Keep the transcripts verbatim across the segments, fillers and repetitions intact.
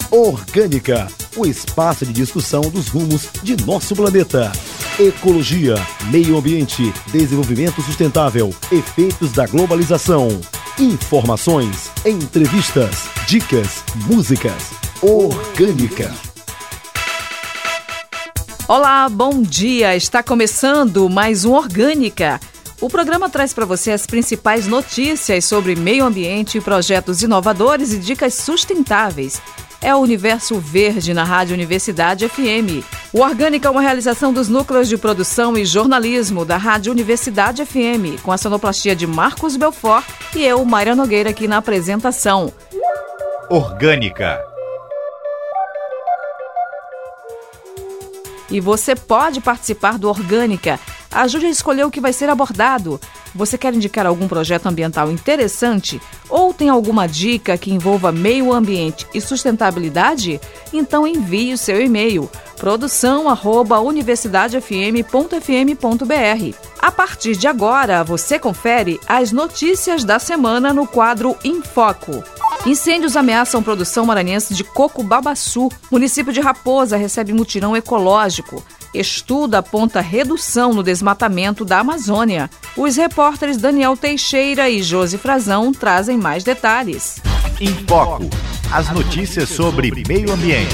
Orgânica, o espaço de discussão dos rumos de nosso planeta. Ecologia, meio ambiente, desenvolvimento sustentável, efeitos da globalização. Informações, entrevistas, dicas, músicas. Orgânica. Olá, bom dia! Está começando mais um Orgânica. O programa traz para você as principais notícias sobre meio ambiente, projetos inovadores e dicas sustentáveis. É o Universo Verde na Rádio Universidade F M. O Orgânica é uma realização dos núcleos de produção e jornalismo da Rádio Universidade F M, com a sonoplastia de Marcos Belfort e eu, Mayra Nogueira, aqui na apresentação. Orgânica. E você pode participar do Orgânica. Ajude a escolher o que vai ser abordado. Você quer indicar algum projeto ambiental interessante? Ou tem alguma dica que envolva meio ambiente e sustentabilidade? Então envie o seu e-mail produção arroba universidade f m ponto f m ponto b r. A partir de agora, você confere as notícias da semana no quadro Em Foco. Incêndios ameaçam produção maranhense de coco babaçu. Município de Raposa recebe mutirão ecológico. Estudo aponta redução no desmatamento da Amazônia. Os repórteres Daniel Teixeira e Josi Frazão trazem mais detalhes. Em Foco, as notícias sobre meio ambiente.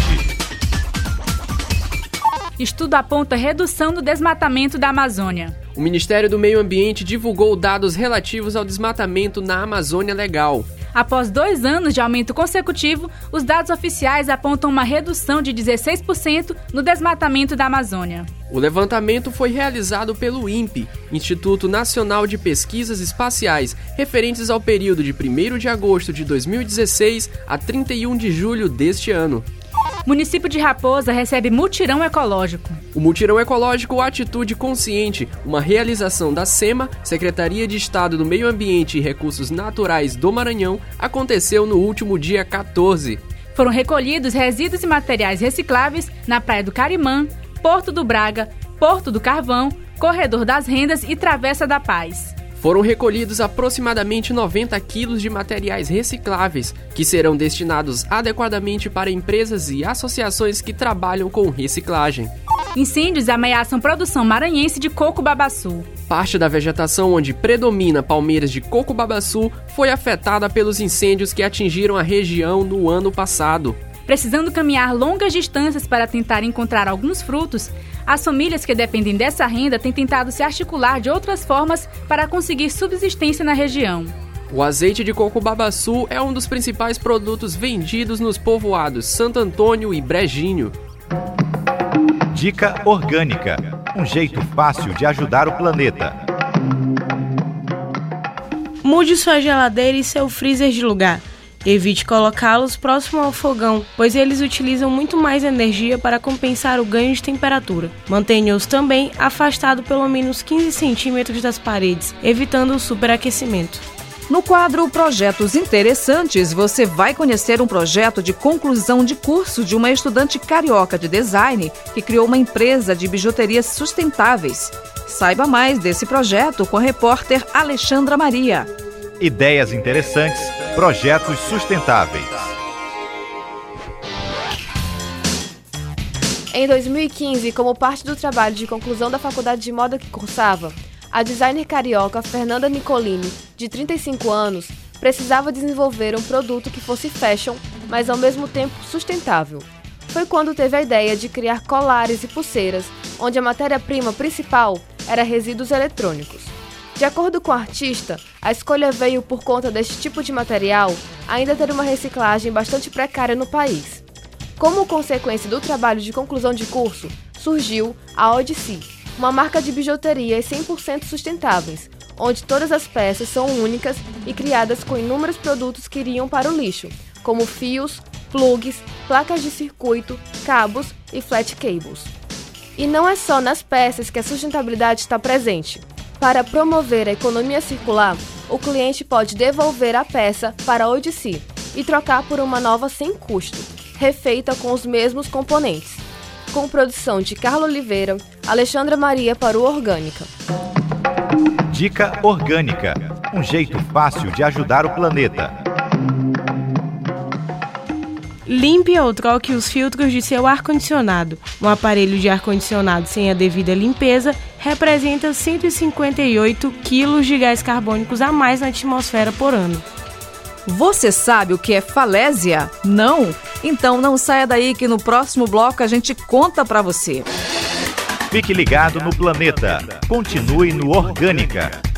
Estudo aponta redução no desmatamento da Amazônia. O Ministério do Meio Ambiente divulgou dados relativos ao desmatamento na Amazônia Legal. Após dois anos de aumento consecutivo, os dados oficiais apontam uma redução de dezesseis por cento no desmatamento da Amazônia. O levantamento foi realizado pelo INPE, Instituto Nacional de Pesquisas Espaciais, referentes ao período de primeiro de agosto de dois mil e dezesseis a trinta e um de julho deste ano. Município de Raposa recebe mutirão ecológico. O mutirão ecológico Atitude Consciente, uma realização da SEMA, Secretaria de Estado do Meio Ambiente e Recursos Naturais do Maranhão, aconteceu no último dia quatorze. Foram recolhidos resíduos e materiais recicláveis na Praia do Carimã, Porto do Braga, Porto do Carvão, Corredor das Rendas e Travessa da Paz. Foram recolhidos aproximadamente noventa quilos de materiais recicláveis, que serão destinados adequadamente para empresas e associações que trabalham com reciclagem. Incêndios ameaçam produção maranhense de coco babaçu. Parte da vegetação onde predomina palmeiras de coco babaçu foi afetada pelos incêndios que atingiram a região no ano passado. Precisando caminhar longas distâncias para tentar encontrar alguns frutos, as famílias que dependem dessa renda têm tentado se articular de outras formas para conseguir subsistência na região. O azeite de coco babaçu é um dos principais produtos vendidos nos povoados Santo Antônio e Brejinho. Dica Orgânica, um jeito fácil de ajudar o planeta. Mude sua geladeira e seu freezer de lugar. Evite colocá-los próximo ao fogão, pois eles utilizam muito mais energia para compensar o ganho de temperatura. Mantenha-os também afastados pelo menos quinze centímetros das paredes, evitando o superaquecimento. No quadro Projetos Interessantes, você vai conhecer um projeto de conclusão de curso de uma estudante carioca de design que criou uma empresa de bijuterias sustentáveis. Saiba mais desse projeto com a repórter Alexandra Maria. Ideias interessantes, projetos sustentáveis. Em dois mil e quinze, como parte do trabalho de conclusão da faculdade de moda que cursava, a designer carioca Fernanda Nicolini, de trinta e cinco anos, precisava desenvolver um produto que fosse fashion, mas ao mesmo tempo sustentável. Foi quando teve a ideia de criar colares e pulseiras, onde a matéria-prima principal era resíduos eletrônicos. De acordo com a artista, a escolha veio por conta deste tipo de material ainda ter uma reciclagem bastante precária no país. Como consequência do trabalho de conclusão de curso, surgiu a Odyssey, uma marca de bijuterias cem por cento sustentáveis, onde todas as peças são únicas e criadas com inúmeros produtos que iriam para o lixo, como fios, plugs, placas de circuito, cabos e flat cables. E não é só nas peças que a sustentabilidade está presente. Para promover a economia circular, o cliente pode devolver a peça para a Odyssey e trocar por uma nova sem custo, refeita com os mesmos componentes. Com produção de Carla Oliveira, Alexandra Maria para o Orgânica. Dica Orgânica, um jeito fácil de ajudar o planeta. Limpe ou troque os filtros de seu ar-condicionado. Um aparelho de ar-condicionado sem a devida limpeza representa cento e cinquenta e oito quilos de gás carbônicos a mais na atmosfera por ano. Você sabe o que é falésia? Não? Então não saia daí que no próximo bloco a gente conta pra você. Fique ligado no Planeta. Continue no Orgânica.